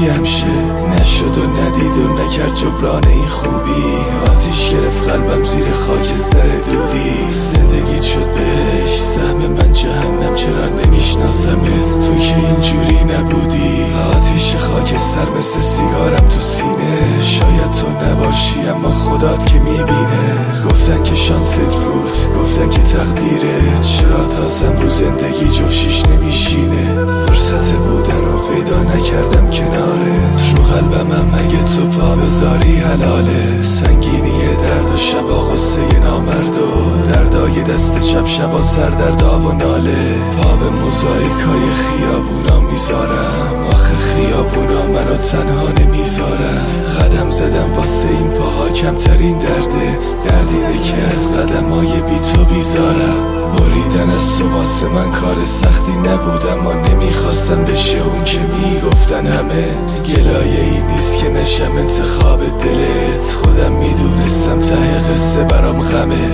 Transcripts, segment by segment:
همشه نشد و ندید و نکرد جبران این خوبی. آتیش گرفت قلبم زیر خاک سر دودی. زندگیت شد بهش سهم من جهنم، چرا نمیشناسمت تو که اینجوری نبودی. آتیش خاک سر مثل سیگارم تو سینه، شاید تو نباشی اما خدات که میبینه. گفتن که شانست بود، گفتن که تقدیره، چرا تازم رو زندگی جفشیش نمیشینه. فرصت بودن رو پیدا نکردم کنارت، رو قلبم اگه تو پا بذاری حلاله. سنگینی درد و شبا غصه نامرد و دردای دست چپ شبا سردردا و ناله. پا به موزاییکای خیابونا میذارم، آخه خیابونا منو تنها نمیذارم. قدم زدم واسه این پاها کمترین درده، دردینه که از قدمای بی تو بیزارم. بریدن از تو واسه من کار سختی نبود، اما نمیخواستم بشه اون که میگفتن همه. گلایه ای نیست که نشم انتخاب دلت، خودم میدونستم ته قصه برام غمه.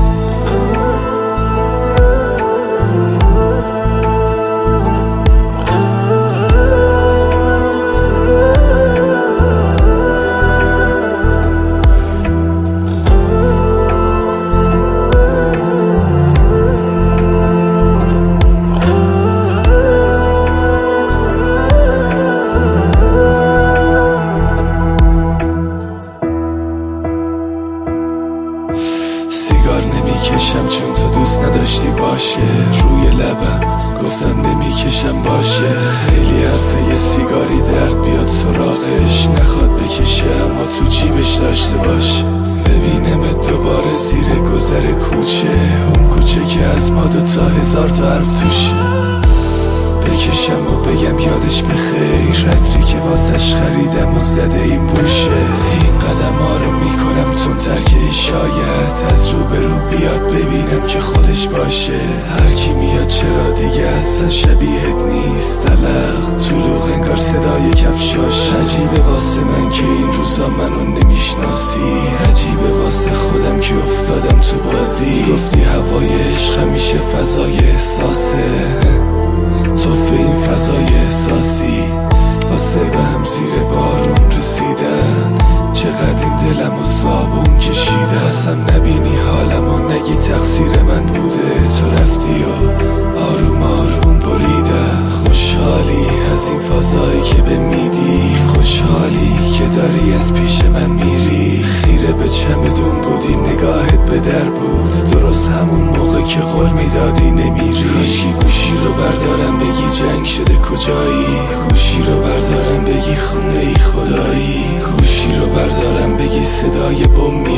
نمیکشم چون تو دوست نداشتی باشه، روی لبم گفتم نمیکشم باشه. خیلی حرفه یه سیگاری درد بیاد سراغش، نخواد بکشه اما تو جیبش داشته باش. ببینمت دوباره زیر گذر کوچه، اون کوچه که از ما 2000 تا حرف توشه. بکشم و بگم یادش بخیر، عطری که واسش خریدم و زده این بوشه. این قدم ها رو میکنم تون ترکه، شاید از رو به رو بیاد ببینم که خودش باشه. هر کی میاد چرا دیگه اصلا شبیهت نیست، طلق طلوق انگار صدای کفشاش. عجیبه واسه من که این روزا منو نمیشناسی، عجیبه واسه خودم که افتادم تو بازی. گفتی هوای عشق همیشه فضای احساسه، توفه این فضای احساسی. واسه به هم زیر بارون رسیدن، چقدر این دلم و صابون کشیده. خواستم نبینی حالم و نگی تقصیر من بوده، تو رفتی و آروم آروم بریده. خوشحالی از این فضایی که به میدی، خوشحالی که داری از پیش من میری. خیره به چمدون بودی نگاهت به در بود، درست همون موقع که قول میدادی نمیری. کاشکی گوشی رو بردارم بگی جنگ شده کجایی، گوشی رو بردارم بگی خونه ای خدایی، گوشی رو بردارم بگی صدای بم